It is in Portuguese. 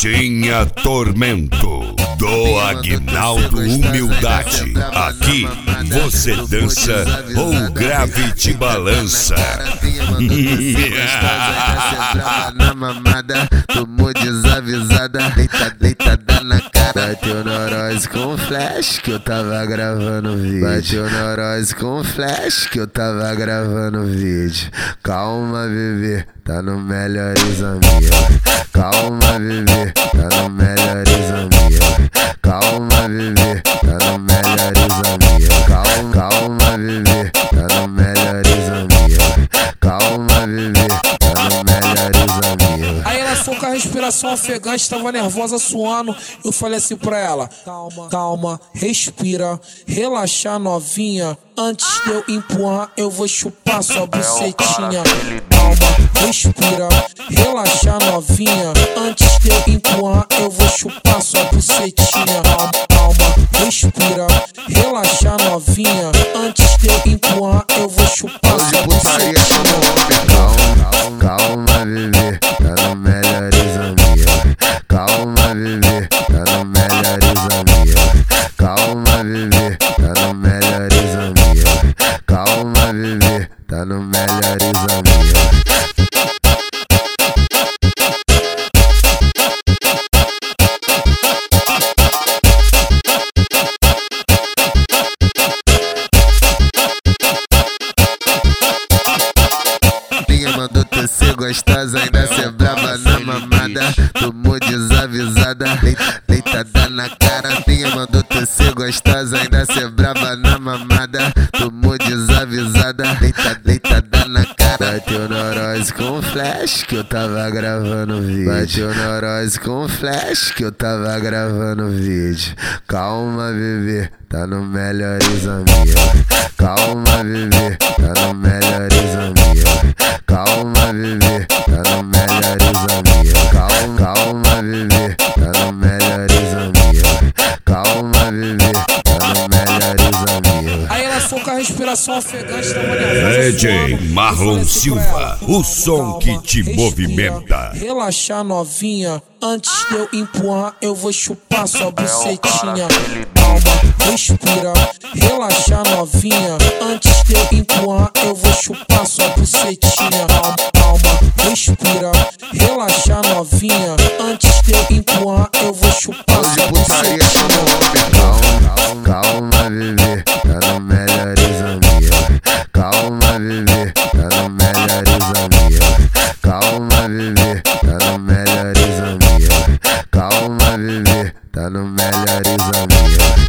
Tinha Tormento, do Aguinaldo Humildade. Aqui você dança ou grave te balança. Na mamada, tomou desavisada, deitada na cara. Bateu neurose com flash que eu tava gravando vídeo. Bateu neurose com flash que eu tava gravando vídeo. Calma, bebê, tá no Melhores Amigos. Calma, bebê, tá no Melhores Amigos. Calma, bebê, tá no Melhores Amigos. Calma, bebê, tá no Melhores Amigos. Calma, bebê, tá no Melhores Amigos. Aí ela foi com a respiração ofegante, tava nervosa, suando. Eu falei assim pra ela: calma, calma, respira, relaxa, novinha. Antes de eu empurrar, eu vou chupar sua bucetinha. Calma, respira, relaxa, novinha. Antes de eu empurrar, eu vou chupar sua bucetinha. Calma, respira, relaxa, novinha. Antes de eu empurrar, eu vou chupar sua bucetinha. Calma, bebê, tá no Melhores Amigos. Calma, bebê, tá no Melhores Amigos. Calma, bebê, tá no Melhores Amigos. Calma, bebê, tá no Melhores Amigos. Mandou tecer gostosa, ainda cê brava na mamada. Tomou desavisada, deitada na cara. Minha mandou tecer gostosa, ainda cê brava na mamada. Tomou desavisada, deitada na cara. Bateu neurose com flash que eu tava gravando vídeo. Bateu neurose com flash que eu tava gravando vídeo. Calma, bebê, tá no Melhores Amigos. Calma, bebê, tá no Melhores Amigos. Calma, bebê, tá no Melhores Amigos. Calma, bebê, tá no Melhores Amigos. Calma, bebê, tá no Melhores Amigos. Aí ela foi com a respiração ofegante, tava nervosa. DJ Marlon Silva, o som que te movimenta. Relaxa, novinha. Antes de eu empurrar, eu vou chupar sua bucetinha. Calma, respira, relaxa, novinha. Antes de eu empurrar, eu vou chupar sua bucetinha. Calma, respira, relaxa, novinha. Antes de eu empurrar, eu vou chupar sua bucetinha. Calma, bebê, tá no Melhores Amigos. Calma, bebê, tá no Melhores Amigos. Calma, bebê, tá no Melhores Amigos. Calma, bebê, tá no Melhores Amigos.